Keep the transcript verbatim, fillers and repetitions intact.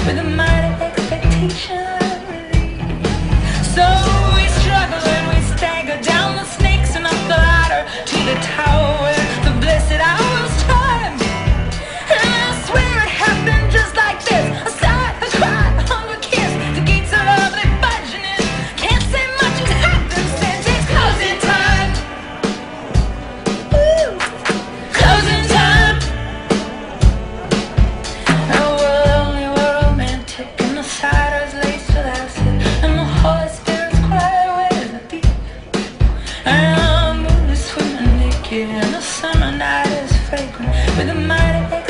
with a mighty expectation of relief. So we struggle and we stagger down the snakes and up the ladder to the tower where the blessed hour's time. And I swear it happened just like this: a sigh, a cry, a hunger kiss. The gates of love they budging in. Can't say much has happened since it's closing time. Ooh, closing time. Oh, we're lonely, we're romantic, and the cider's laced with acid, and the holy spirits cry, where's the thief? And the moon is swimming naked, and the summer night is fragrant with a mighty